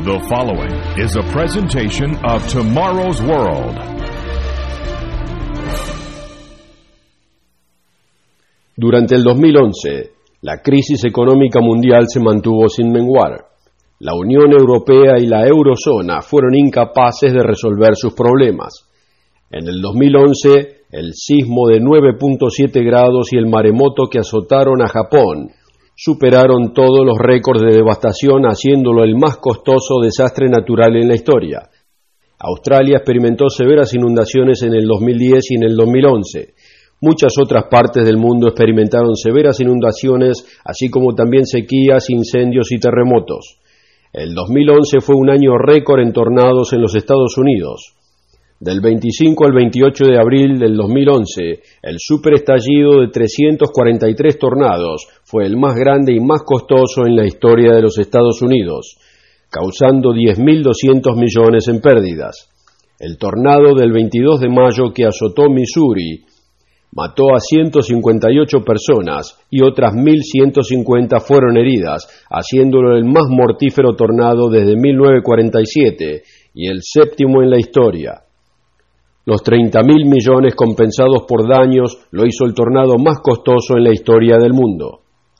The following is a presentation of Tomorrow's World. Durante el 2011, la crisis económica mundial se mantuvo sin menguar. La Unión Europea y la Eurozona fueron incapaces de resolver sus problemas. En el 2011, el sismo de 9.7 grados y el maremoto que azotaron a Japón superaron todos los récords de devastación, haciéndolo el más costoso desastre natural en la historia. Australia experimentó severas inundaciones en el 2010 y en el 2011. Muchas otras partes del mundo experimentaron severas inundaciones, así como también sequías, incendios y terremotos. El 2011 fue un año récord en tornados en los Estados Unidos. Del 25 al 28 de abril del 2011, el superestallido de 343 tornados fue el más grande y más costoso en la historia de los Estados Unidos, causando 10.200 millones en pérdidas. El tornado del 22 de mayo que azotó Missouri mató a 158 personas y otras 1.150 fueron heridas, haciéndolo el más mortífero tornado desde 1947 y el séptimo en la historia. Los 30.000 millones compensados por daños lo hizo el tornado más costoso en la historia del mundo.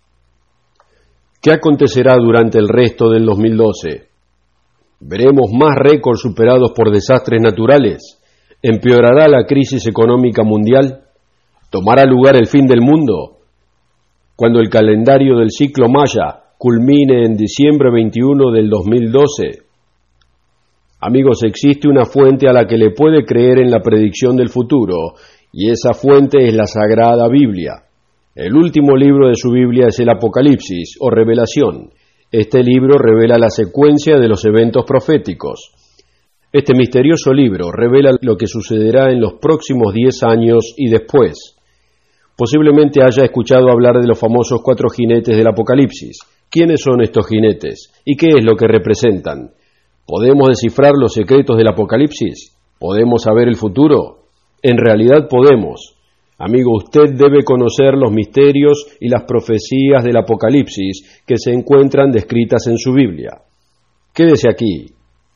¿Qué acontecerá durante el resto del 2012? ¿Veremos más récords superados por desastres naturales? ¿Empeorará la crisis económica mundial? ¿Tomará lugar el fin del mundo? Cuando el calendario del ciclo Maya culmine en diciembre 21 del 2012. Amigos, existe una fuente a la que le puede creer en la predicción del futuro, y esa fuente es la Sagrada Biblia. El último libro de su Biblia es el Apocalipsis, o Revelación. Este libro revela la secuencia de los eventos proféticos. Este misterioso libro revela lo que sucederá en los próximos 10 años y después. Posiblemente haya escuchado hablar de los famosos 4 jinetes del Apocalipsis. ¿Quiénes son estos jinetes? ¿Y qué es lo que representan? ¿Podemos descifrar los secretos del Apocalipsis? ¿Podemos saber el futuro? En realidad podemos. Amigo, usted debe conocer los misterios y las profecías del Apocalipsis que se encuentran descritas en su Biblia. Quédese aquí.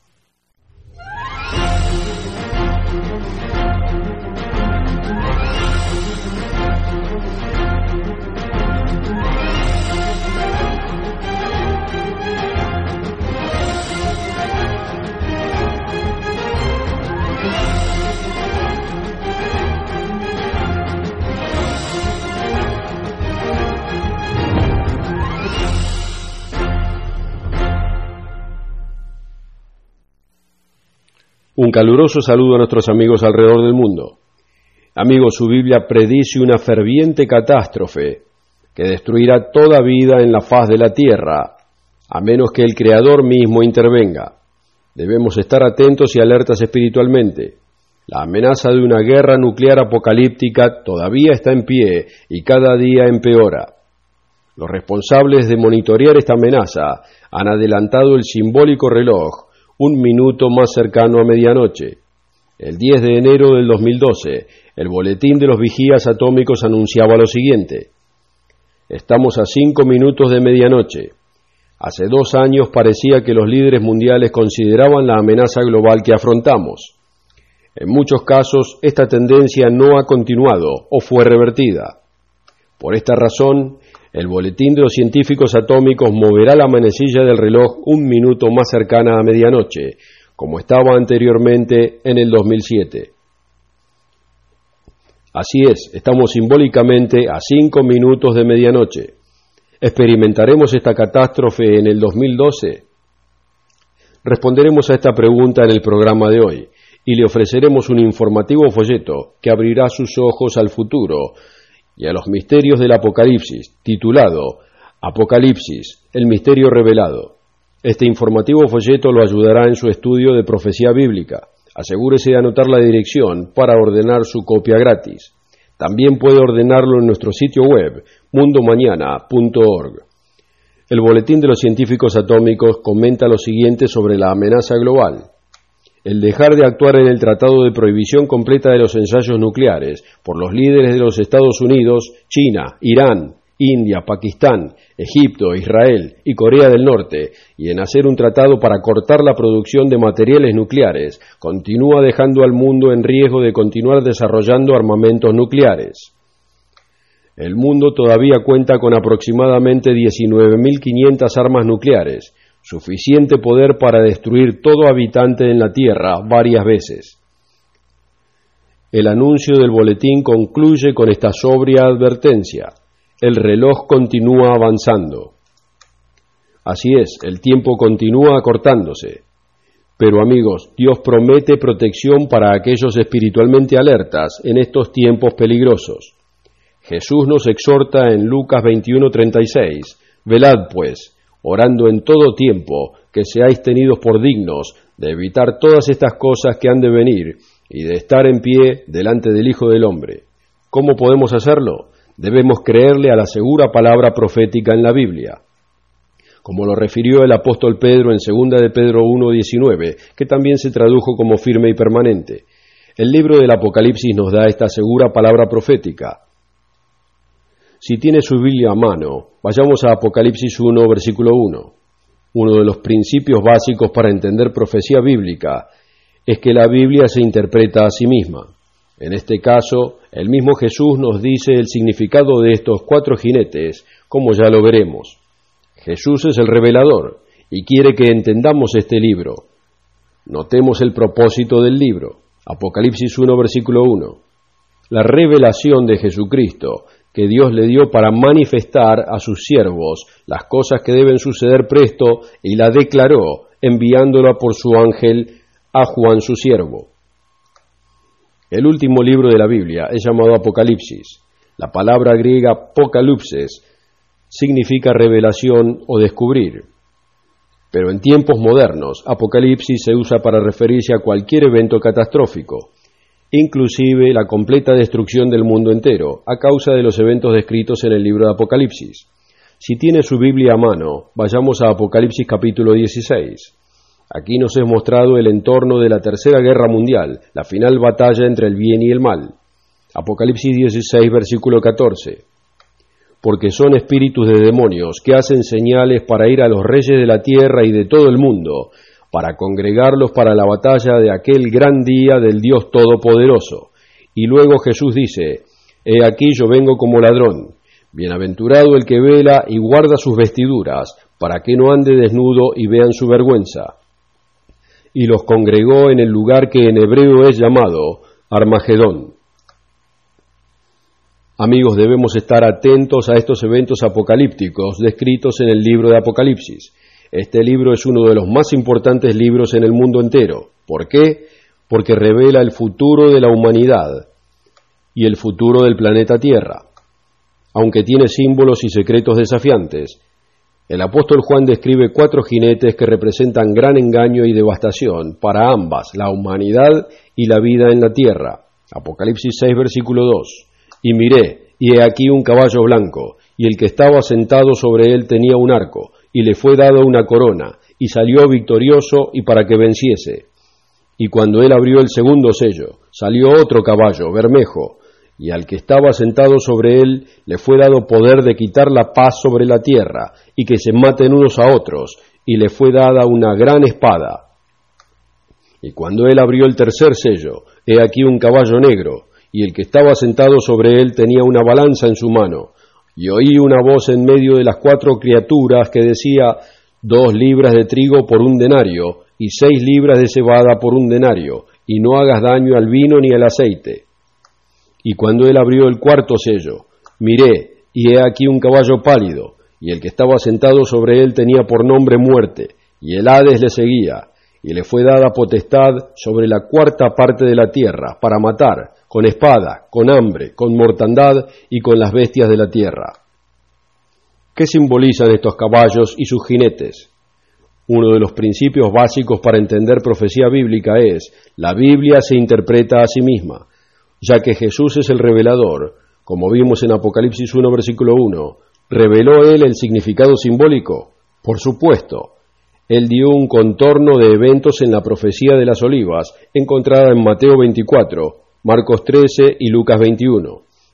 Un caluroso saludo a nuestros amigos alrededor del mundo. Amigos, su Biblia predice una ferviente catástrofe que destruirá toda vida en la faz de la tierra, a menos que el Creador mismo intervenga. Debemos estar atentos y alertas espiritualmente. La amenaza de una guerra nuclear apocalíptica todavía está en pie y cada día empeora. Los responsables de monitorear esta amenaza han adelantado el simbólico reloj un minuto más cercano a medianoche. El 10 de enero del 2012, el boletín de los vigías atómicos anunciaba lo siguiente: estamos a 5 minutos de medianoche. Hace 2 años parecía que los líderes mundiales consideraban la amenaza global que afrontamos. En muchos casos, esta tendencia no ha continuado o fue revertida. Por esta razón, el boletín de los científicos atómicos moverá la manecilla del reloj un minuto más cercana a medianoche, como estaba anteriormente en el 2007. Así es, estamos simbólicamente a 5 minutos de medianoche. ¿Experimentaremos esta catástrofe en el 2012? Responderemos a esta pregunta en el programa de hoy y le ofreceremos un informativo folleto que abrirá sus ojos al futuro y a los misterios del Apocalipsis, titulado Apocalipsis, el misterio revelado. Este informativo folleto lo ayudará en su estudio de profecía bíblica. Asegúrese de anotar la dirección para ordenar su copia gratis. También puede ordenarlo en nuestro sitio web, mundomañana.org. El boletín de los científicos atómicos comenta lo siguiente sobre la amenaza global. El dejar de actuar en el Tratado de Prohibición Completa de los Ensayos Nucleares por los líderes de los Estados Unidos, China, Irán India, Pakistán, Egipto, Israel y Corea del Norte, y en hacer un tratado para cortar la producción de materiales nucleares, continúa dejando al mundo en riesgo de continuar desarrollando armamentos nucleares. El mundo todavía cuenta con aproximadamente 19.500 armas nucleares, suficiente poder para destruir todo habitante en la Tierra varias veces. El anuncio del boletín concluye con esta sobria advertencia: el reloj continúa avanzando. Así es, el tiempo continúa acortándose. Pero amigos, Dios promete protección para aquellos espiritualmente alertas en estos tiempos peligrosos. Jesús nos exhorta en Lucas 21:36, velad pues, orando en todo tiempo, que seáis tenidos por dignos de evitar todas estas cosas que han de venir y de estar en pie delante del Hijo del Hombre. ¿Cómo podemos hacerlo? Debemos creerle a la segura palabra profética en la Biblia, como lo refirió el apóstol Pedro en 2 de Pedro 1:19, que también se tradujo como firme y permanente. El libro del Apocalipsis nos da esta segura palabra profética. Si tiene su Biblia a mano, vayamos a Apocalipsis 1, versículo 1. Uno de los principios básicos para entender profecía bíblica es que la Biblia se interpreta a sí misma. En este caso, el mismo Jesús nos dice el significado de estos 4 jinetes, como ya lo veremos. Jesús es el revelador y quiere que entendamos este libro. Notemos el propósito del libro. Apocalipsis 1, versículo 1. La revelación de Jesucristo que Dios le dio para manifestar a sus siervos las cosas que deben suceder presto, y la declaró enviándola por su ángel a Juan su siervo. El último libro de la Biblia es llamado Apocalipsis. La palabra griega apokalupsis significa revelación o descubrir. Pero en tiempos modernos, Apocalipsis se usa para referirse a cualquier evento catastrófico, inclusive la completa destrucción del mundo entero, a causa de los eventos descritos en el libro de Apocalipsis. Si tiene su Biblia a mano, vayamos a Apocalipsis capítulo 16. Aquí nos es mostrado el entorno de la Tercera Guerra Mundial, la final batalla entre el bien y el mal. Apocalipsis 16, versículo 14. Porque son espíritus de demonios que hacen señales para ir a los reyes de la tierra y de todo el mundo, para congregarlos para la batalla de aquel gran día del Dios Todopoderoso. Y luego Jesús dice: He aquí yo vengo como ladrón. Bienaventurado el que vela y guarda sus vestiduras, para que no ande desnudo y vean su vergüenza. Y los congregó en el lugar que en hebreo es llamado Armagedón. Amigos, debemos estar atentos a estos eventos apocalípticos descritos en el libro de Apocalipsis. Este libro es uno de los más importantes libros en el mundo entero. ¿Por qué? Porque revela el futuro de la humanidad y el futuro del planeta Tierra. Aunque tiene símbolos y secretos desafiantes, el apóstol Juan describe 4 jinetes que representan gran engaño y devastación para ambas, la humanidad y la vida en la tierra. Apocalipsis 6, versículo 2. Y miré, y he aquí un caballo blanco, y el que estaba sentado sobre él tenía un arco, y le fue dado una corona, y salió victorioso y para que venciese. Y cuando él abrió el segundo sello, salió otro caballo, bermejo, y al que estaba sentado sobre él le fue dado poder de quitar la paz sobre la tierra, y que se maten unos a otros, y le fue dada una gran espada. Y cuando él abrió el tercer sello, he aquí un caballo negro, y el que estaba sentado sobre él tenía una balanza en su mano. Y oí una voz en medio de las 4 criaturas que decía: 2 libras de trigo por 1 denario, y 6 libras de cebada por 1 denario, y no hagas daño al vino ni al aceite. Y cuando él abrió el cuarto sello, miré, y he aquí un caballo pálido, y el que estaba sentado sobre él tenía por nombre Muerte, y el Hades le seguía, y le fue dada potestad sobre la 4ª parte de la tierra, para matar, con espada, con hambre, con mortandad y con las bestias de la tierra. ¿Qué simbolizan estos caballos y sus jinetes? Uno de los principios básicos para entender profecía bíblica es: la Biblia se interpreta a sí misma. Ya que Jesús es el revelador, como vimos en Apocalipsis 1, versículo 1, ¿reveló Él el significado simbólico? Por supuesto. Él dio un contorno de eventos en la profecía de las olivas, encontrada en Mateo 24, Marcos 13 y Lucas 21.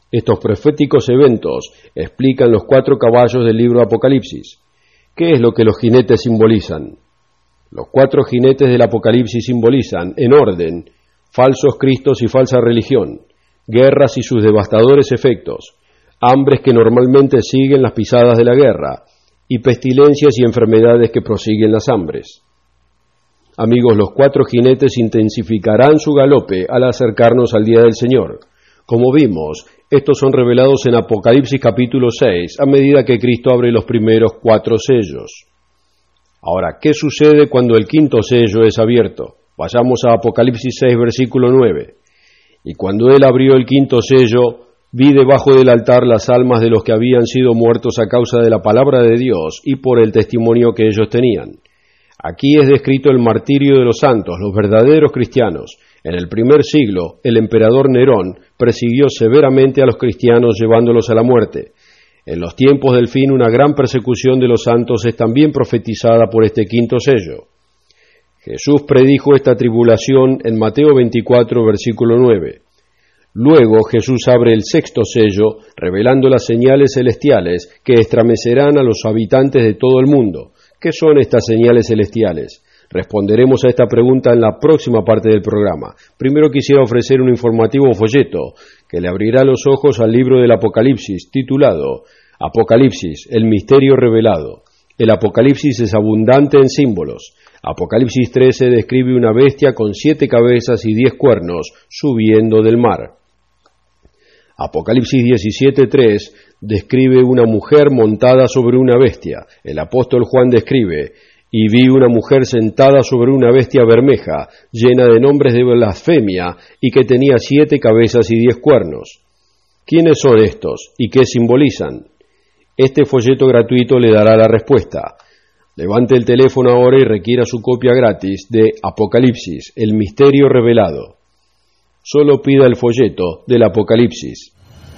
Estos proféticos eventos explican los 4 caballos del libro Apocalipsis. ¿Qué es lo que los jinetes simbolizan? Los 4 jinetes del Apocalipsis simbolizan, en orden, falsos cristos y falsa religión, guerras y sus devastadores efectos, hambres que normalmente siguen las pisadas de la guerra, y pestilencias y enfermedades que prosiguen las hambres. Amigos, los 4 jinetes intensificarán su galope al acercarnos al día del Señor. Como vimos, estos son revelados en Apocalipsis capítulo 6 a medida que Cristo abre los primeros 4 sellos. Ahora, ¿qué sucede cuando el 5º sello es abierto? Vayamos a Apocalipsis 6, versículo 9. Y cuando él abrió el 5º sello, vi debajo del altar las almas de los que habían sido muertos a causa de la palabra de Dios y por el testimonio que ellos tenían. Aquí es descrito el martirio de los santos, los verdaderos cristianos. En el primer siglo, el emperador Nerón persiguió severamente a los cristianos llevándolos a la muerte. En los tiempos del fin, una gran persecución de los santos es también profetizada por este 5º sello. Jesús predijo esta tribulación en Mateo 24, versículo 9. Luego Jesús abre el 6º sello, revelando las señales celestiales que estremecerán a los habitantes de todo el mundo. ¿Qué son estas señales celestiales? Responderemos a esta pregunta en la próxima parte del programa. Primero quisiera ofrecer un informativo folleto que le abrirá los ojos al libro del Apocalipsis, titulado Apocalipsis, el misterio revelado. El Apocalipsis es abundante en símbolos. Apocalipsis 13 describe una bestia con 7 cabezas y 10 cuernos subiendo del mar. Apocalipsis 17:3 describe una mujer montada sobre una bestia. El apóstol Juan describe: y vi una mujer sentada sobre una bestia bermeja, llena de nombres de blasfemia, y que tenía 7 cabezas y 10 cuernos. ¿Quiénes son estos y qué simbolizan? Este folleto gratuito le dará la respuesta. Levante el teléfono ahora y requiera su copia gratis de Apocalipsis, el misterio revelado. Solo pida el folleto del Apocalipsis.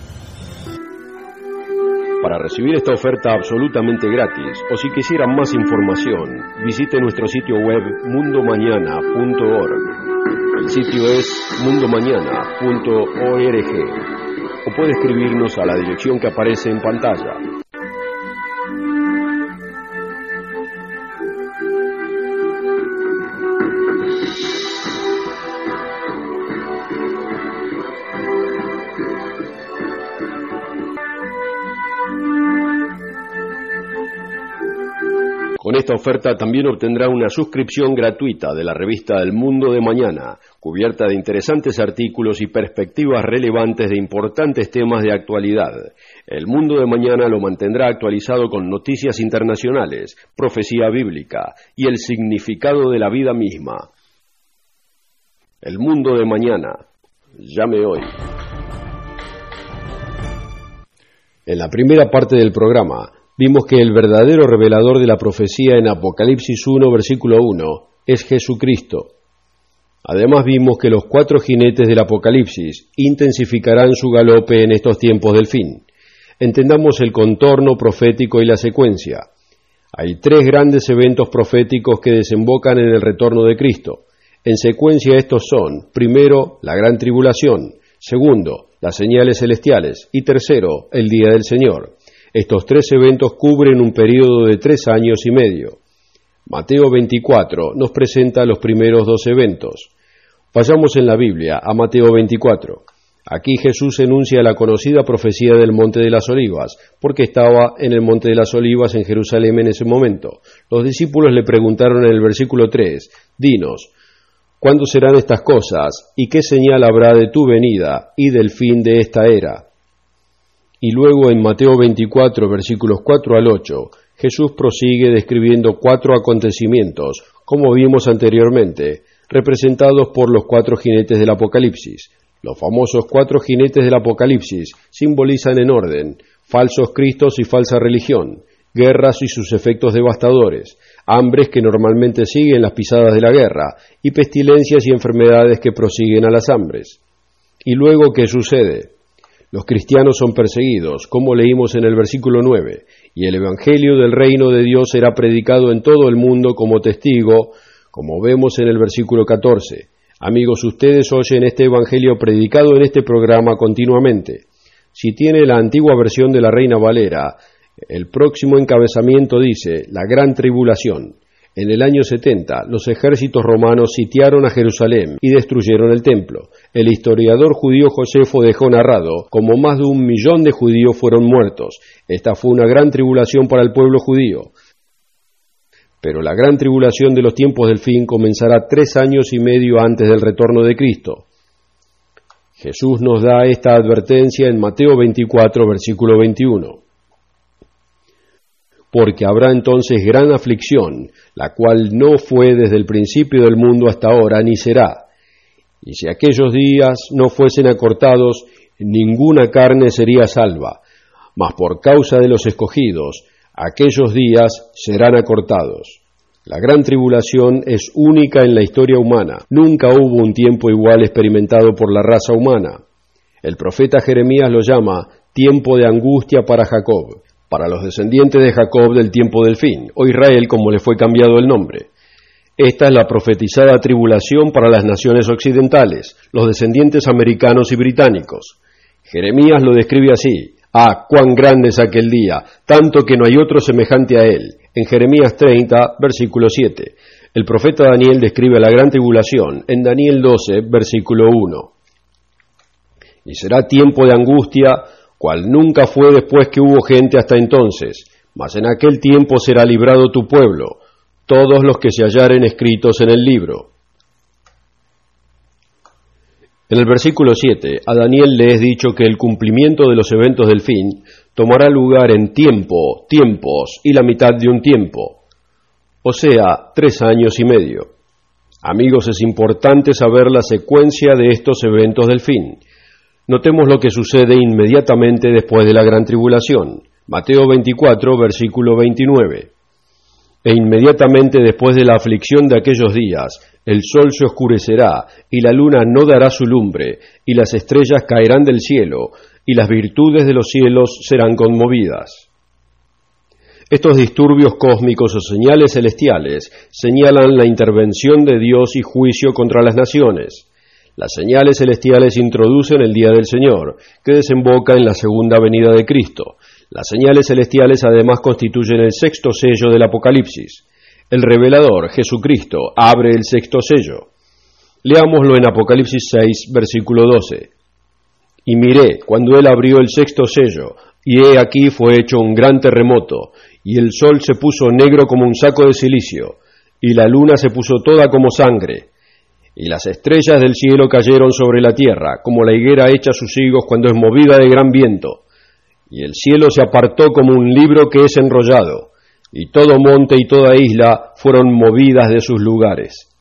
Para recibir esta oferta absolutamente gratis, o si quisieran más información, visite nuestro sitio web mundomañana.org. El sitio es mundomañana.org, o puede escribirnos a la dirección que aparece en pantalla. Con esta oferta también obtendrá una suscripción gratuita de la revista El Mundo de Mañana, cubierta de interesantes artículos y perspectivas relevantes de importantes temas de actualidad. El Mundo de Mañana lo mantendrá actualizado con noticias internacionales, profecía bíblica y el significado de la vida misma. El Mundo de Mañana. Llame hoy. En la primera parte del programa, vimos que el verdadero revelador de la profecía en Apocalipsis 1, versículo 1, es Jesucristo. Además vimos que los 4 jinetes del Apocalipsis intensificarán su galope en estos tiempos del fin. Entendamos el contorno profético y la secuencia. Hay 3 grandes eventos proféticos que desembocan en el retorno de Cristo. En secuencia estos son, primero, la gran tribulación, segundo, las señales celestiales y tercero, el día del Señor. Estos 3 eventos cubren un período de 3 años y medio. Mateo 24 nos presenta los primeros 2 eventos. Vayamos en la Biblia a Mateo 24. Aquí Jesús enuncia la conocida profecía del Monte de las Olivas, porque estaba en el Monte de las Olivas en Jerusalén en ese momento. Los discípulos le preguntaron en el versículo 3, «Dinos, ¿cuándo serán estas cosas? ¿Y qué señal habrá de tu venida y del fin de esta era?» Y luego en Mateo 24, versículos 4 al 8, Jesús prosigue describiendo 4 acontecimientos, como vimos anteriormente, representados por los 4 jinetes del Apocalipsis. Los famosos 4 jinetes del Apocalipsis simbolizan en orden falsos cristos y falsa religión, guerras y sus efectos devastadores, hambres que normalmente siguen las pisadas de la guerra, y pestilencias y enfermedades que prosiguen a las hambres. ¿Y luego qué sucede? Los cristianos son perseguidos, como leímos en el versículo 9, y el Evangelio del Reino de Dios será predicado en todo el mundo como testigo, como vemos en el versículo 14. Amigos, ustedes oyen este Evangelio predicado en este programa continuamente. Si tiene la antigua versión de la Reina Valera, el próximo encabezamiento dice, la Gran Tribulación. En el año 70, los ejércitos romanos sitiaron a Jerusalén y destruyeron el templo. El historiador judío Josefo dejó narrado como más de 1 millón de judíos fueron muertos. Esta fue una gran tribulación para el pueblo judío. Pero la gran tribulación de los tiempos del fin comenzará 3 años y medio antes del retorno de Cristo. Jesús nos da esta advertencia en Mateo 24, versículo 21. Porque habrá entonces gran aflicción, la cual no fue desde el principio del mundo hasta ahora, ni será. Y si aquellos días no fuesen acortados, ninguna carne sería salva, mas por causa de los escogidos, aquellos días serán acortados. La gran tribulación es única en la historia humana. Nunca hubo un tiempo igual experimentado por la raza humana. El profeta Jeremías lo llama tiempo de angustia para Jacob, para los descendientes de Jacob del tiempo del fin, o Israel como le fue cambiado el nombre. Esta es la profetizada tribulación para las naciones occidentales, los descendientes americanos y británicos. Jeremías lo describe así: «Ah, cuán grande es aquel día, tanto que no hay otro semejante a él», en Jeremías 30, versículo 7. El profeta Daniel describe la gran tribulación en Daniel 12, versículo 1. «Y será tiempo de angustia, cual nunca fue después que hubo gente hasta entonces, mas en aquel tiempo será librado tu pueblo, todos los que se hallaren escritos en el libro». En el versículo 7, a Daniel le es dicho que el cumplimiento de los eventos del fin tomará lugar en tiempo, tiempos y la mitad de un tiempo, o sea, 3 años y medio. Amigos, es importante saber la secuencia de estos eventos del fin. Notemos lo que sucede inmediatamente después de la gran tribulación. Mateo 24, versículo 29. E inmediatamente después de la aflicción de aquellos días, el sol se oscurecerá, y la luna no dará su lumbre, y las estrellas caerán del cielo, y las virtudes de los cielos serán conmovidas. Estos disturbios cósmicos o señales celestiales señalan la intervención de Dios y juicio contra las naciones. Las señales celestiales introducen el día del Señor, que desemboca en la segunda venida de Cristo. Las señales celestiales además constituyen el 6º sello del Apocalipsis. El revelador, Jesucristo, abre el 6º sello. Leámoslo en Apocalipsis 6, versículo 12. «Y miré cuando él abrió el 6º sello, y he aquí fue hecho un gran terremoto, y el sol se puso negro como un saco de cilicio, y la luna se puso toda como sangre, y las estrellas del cielo cayeron sobre la tierra, como la higuera echa sus higos cuando es movida de gran viento. Y el cielo se apartó como un libro que es enrollado, y todo monte y toda isla fueron movidas de sus lugares».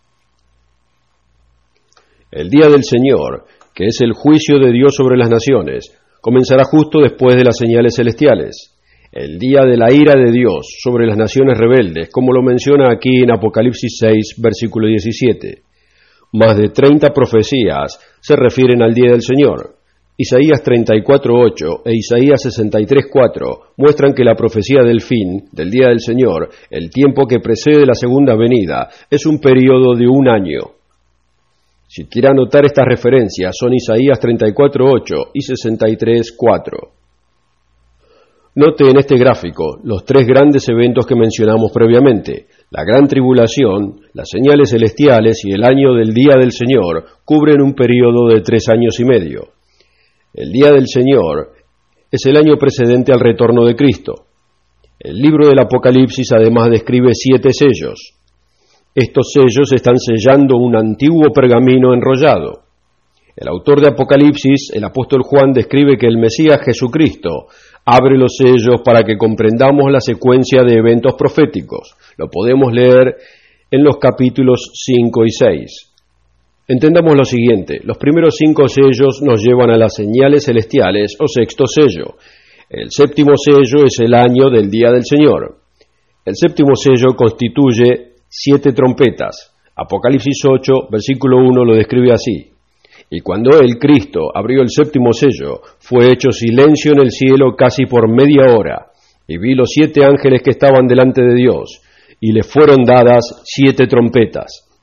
El día del Señor, que es el juicio de Dios sobre las naciones, comenzará justo después de las señales celestiales. El día de la ira de Dios sobre las naciones rebeldes, como lo menciona aquí en Apocalipsis 6, versículo 17. Más de 30 profecías se refieren al día del Señor. Isaías 34:8 e Isaías 63:4 muestran que la profecía del fin, del día del Señor, el tiempo que precede la segunda venida, es un período de 1 año. Si quiere anotar estas referencias, son Isaías 34:8 y 63:4. Note en este gráfico los 3 grandes eventos que mencionamos previamente. La gran tribulación, las señales celestiales y el año del día del Señor cubren un período de 3 años y medio. El día del Señor es el año precedente al retorno de Cristo. El libro del Apocalipsis además describe 7 sellos. Estos sellos están sellando un antiguo pergamino enrollado. El autor de Apocalipsis, el apóstol Juan, describe que el Mesías Jesucristo abre los sellos para que comprendamos la secuencia de eventos proféticos. Lo podemos leer en los capítulos 5 y 6. Entendamos lo siguiente: los primeros 5 sellos nos llevan a las señales celestiales o 6º sello. El 7º sello es el año del día del Señor. El 7º sello constituye 7 trompetas. Apocalipsis 8, versículo 1 lo describe así: «Y cuando el Cristo abrió el 7º sello, fue hecho silencio en el cielo casi por media hora, y vi los 7 ángeles que estaban delante de Dios, y les fueron dadas 7 trompetas».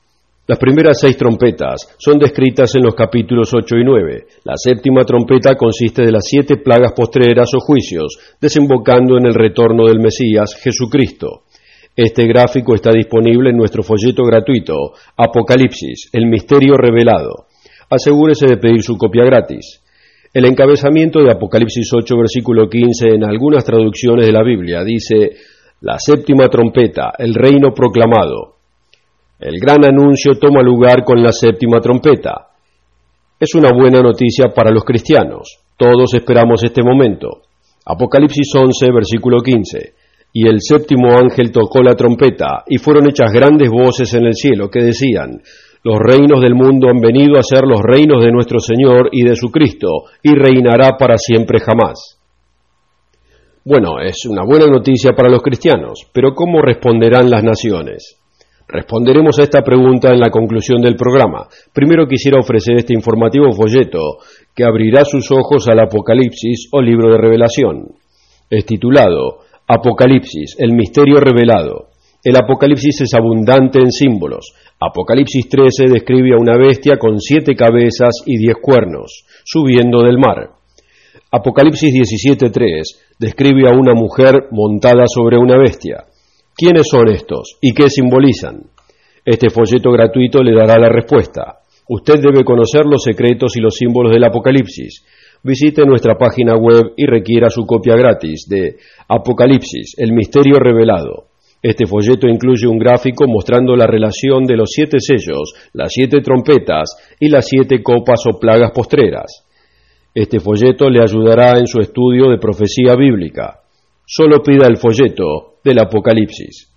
Las primeras 6 trompetas son descritas en los capítulos 8 y 9. La séptima trompeta consiste de las 7 plagas postreras o juicios, desembocando en el retorno del Mesías, Jesucristo. Este gráfico está disponible en nuestro folleto gratuito, Apocalipsis, el misterio revelado. Asegúrese de pedir su copia gratis. El encabezamiento de Apocalipsis 8, versículo 15, en algunas traducciones de la Biblia, dice: la séptima trompeta, el reino proclamado. El gran anuncio toma lugar con la séptima trompeta. Es una buena noticia para los cristianos. Todos esperamos este momento. Apocalipsis 11, versículo 15. Y el séptimo ángel tocó la trompeta, y fueron hechas grandes voces en el cielo que decían: los reinos del mundo han venido a ser los reinos de nuestro Señor y de su Cristo, y reinará para siempre jamás. Bueno, es una buena noticia para los cristianos, pero ¿cómo responderán las naciones? Responderemos a esta pregunta en la conclusión del programa. Primero quisiera ofrecer este informativo folleto que abrirá sus ojos al Apocalipsis o libro de revelación. Es titulado Apocalipsis, el misterio revelado. El Apocalipsis es abundante en símbolos. Apocalipsis 13 describe a una bestia con 7 cabezas y 10 cuernos, subiendo del mar. Apocalipsis 17:3 describe a una mujer montada sobre una bestia. ¿Quiénes son estos y qué simbolizan? Este folleto gratuito le dará la respuesta. Usted debe conocer los secretos y los símbolos del Apocalipsis. Visite nuestra página web y requiera su copia gratis de Apocalipsis, el misterio revelado. Este folleto incluye un gráfico mostrando la relación de los 7 sellos, las 7 trompetas y las 7 copas o plagas postreras. Este folleto le ayudará en su estudio de profecía bíblica. Solo pida el folleto del Apocalipsis.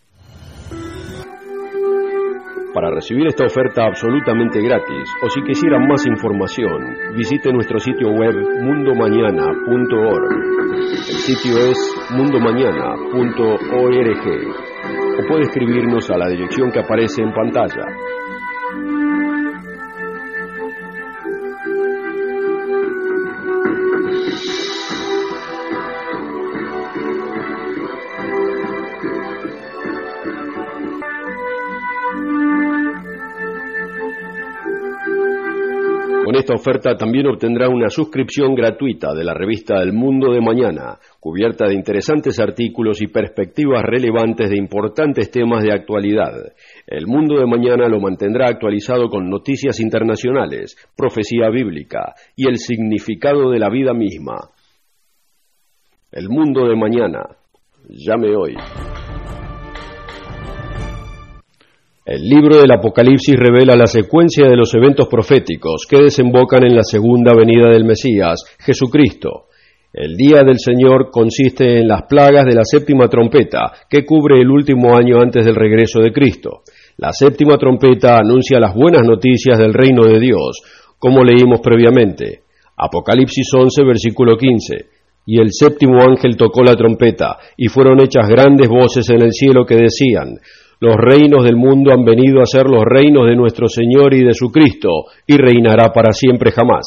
Para recibir esta oferta absolutamente gratis, o si quisiera más información, visite nuestro sitio web mundomañana.org. El sitio es mundomañana.org. O puede escribirnos a la dirección que aparece en pantalla. Con esta oferta también obtendrá una suscripción gratuita de la revista El Mundo de Mañana, cubierta de interesantes artículos y perspectivas relevantes de importantes temas de actualidad. El Mundo de Mañana lo mantendrá actualizado con noticias internacionales, profecía bíblica y el significado de la vida misma. El Mundo de Mañana. Llame hoy. El libro del Apocalipsis revela la secuencia de los eventos proféticos que desembocan en la segunda venida del Mesías, Jesucristo. El día del Señor consiste en las plagas de la séptima trompeta, que cubre el último año antes del regreso de Cristo. La séptima trompeta anuncia las buenas noticias del reino de Dios, como leímos previamente. Apocalipsis 11, versículo 15. Y el séptimo ángel tocó la trompeta, y fueron hechas grandes voces en el cielo que decían: los reinos del mundo han venido a ser los reinos de nuestro Señor y de su Cristo, y reinará para siempre jamás.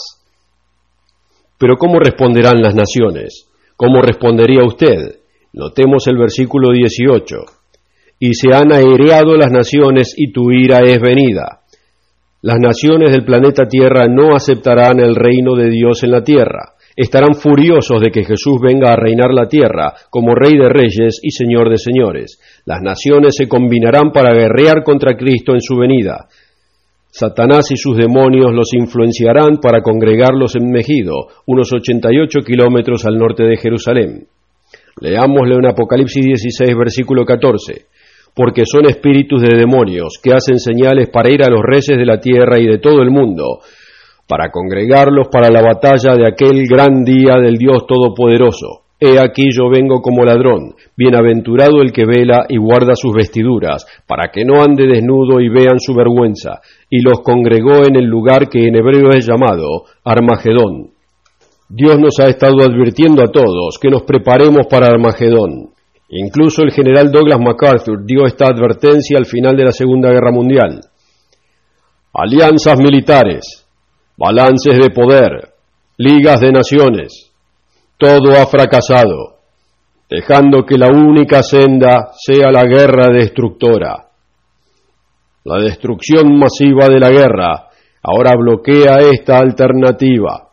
Pero ¿cómo responderán las naciones? ¿Cómo respondería usted? Notemos el versículo 18. Y se han airado las naciones y tu ira es venida. Las naciones del planeta Tierra no aceptarán el reino de Dios en la tierra. Estarán furiosos de que Jesús venga a reinar la tierra como Rey de Reyes y Señor de Señores. Las naciones se combinarán para guerrear contra Cristo en su venida. Satanás y sus demonios los influenciarán para congregarlos en Megido, unos 88 kilómetros al norte de Jerusalén. Leámosle en Apocalipsis 16, versículo 14. Porque son espíritus de demonios que hacen señales para ir a los reyes de la tierra y de todo el mundo, para congregarlos para la batalla de aquel gran día del Dios Todopoderoso. He aquí yo vengo como ladrón, bienaventurado el que vela y guarda sus vestiduras, para que no ande desnudo y vean su vergüenza. Y los congregó en el lugar que en hebreo es llamado Armagedón. Dios nos ha estado advirtiendo a todos que nos preparemos para Armagedón. Incluso el general Douglas MacArthur dio esta advertencia al final de la Segunda Guerra Mundial. Alianzas militares, balances de poder, ligas de naciones, todo ha fracasado, dejando que la única senda sea la guerra destructora. La destrucción masiva de la guerra ahora bloquea esta alternativa.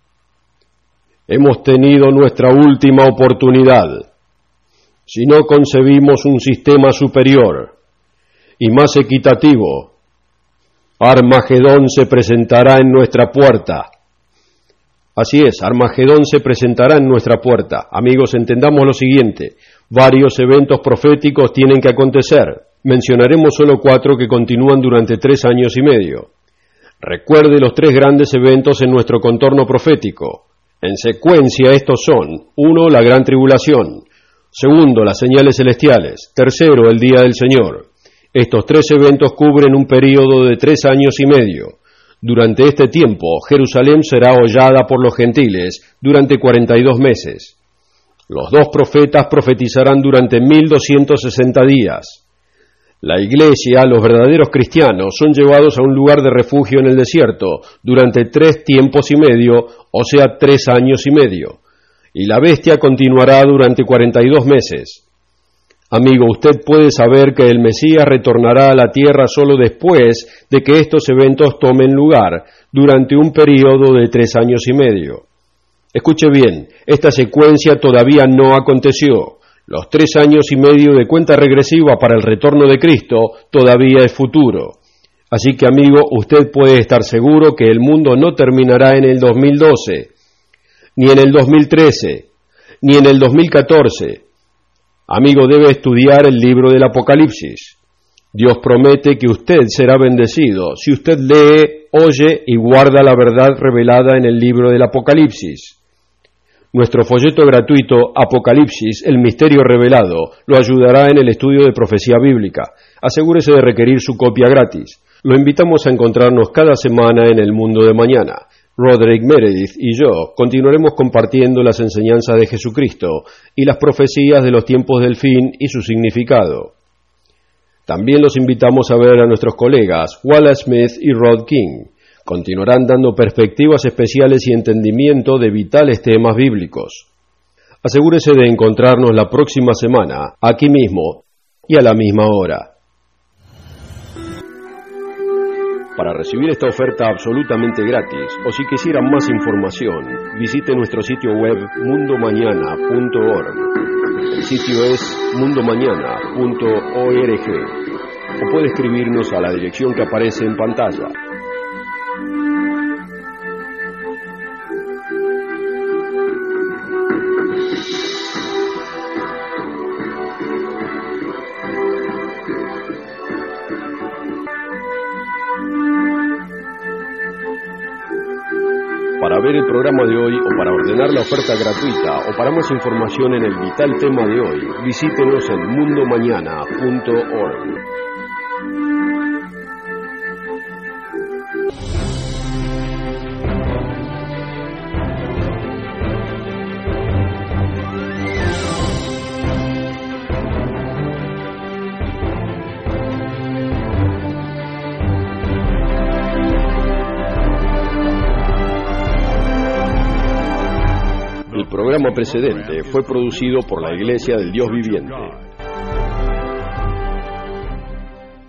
Hemos tenido nuestra última oportunidad. Si no concebimos un sistema superior y más equitativo, Armagedón se presentará en nuestra puerta. Así es, Armagedón se presentará en nuestra puerta. Amigos, entendamos lo siguiente. Varios eventos proféticos tienen que acontecer. Mencionaremos solo 4 que continúan durante 3 años y medio. Recuerde los 3 grandes eventos en nuestro contorno profético. En secuencia estos son: 1, la gran tribulación; 2, las señales celestiales; 3, el día del Señor. Estos 3 eventos cubren un período de 3 años y medio. Durante este tiempo, Jerusalén será hollada por los gentiles durante 42 meses. Los 2 profetas profetizarán durante 1260 días. La iglesia, los verdaderos cristianos, son llevados a un lugar de refugio en el desierto durante 3 tiempos y medio, o sea, 3 años y medio. Y la bestia continuará durante 42 meses. Amigo, usted puede saber que el Mesías retornará a la tierra solo después de que estos eventos tomen lugar, durante un período de 3 años y medio. Escuche bien, esta secuencia todavía no aconteció. Los 3 años y medio de cuenta regresiva para el retorno de Cristo todavía es futuro. Así que, amigo, usted puede estar seguro que el mundo no terminará en el 2012, ni en el 2013, ni en el 2014. Amigo, debe estudiar el libro del Apocalipsis. Dios promete que usted será bendecido si usted lee, oye y guarda la verdad revelada en el libro del Apocalipsis. Nuestro folleto gratuito Apocalipsis, el misterio revelado, lo ayudará en el estudio de profecía bíblica. Asegúrese de requerir su copia gratis. Lo invitamos a encontrarnos cada semana en el mundo de mañana. Roderick Meredith y yo continuaremos compartiendo las enseñanzas de Jesucristo y las profecías de los tiempos del fin y su significado. También los invitamos a ver a nuestros colegas Wallace Smith y Rod King. Continuarán dando perspectivas especiales y entendimiento de vitales temas bíblicos. Asegúrese de encontrarnos la próxima semana, aquí mismo y a la misma hora. Para recibir esta oferta absolutamente gratis, o si quisieran más información, visite nuestro sitio web mundomañana.org. El sitio es mundomañana.org. O puede escribirnos a la dirección que aparece en pantalla. Para ver el programa de hoy o para ordenar la oferta gratuita o para más información en el vital tema de hoy, visítenos en mundomañana.org. El programa precedente fue producido por la Iglesia del Dios Viviente.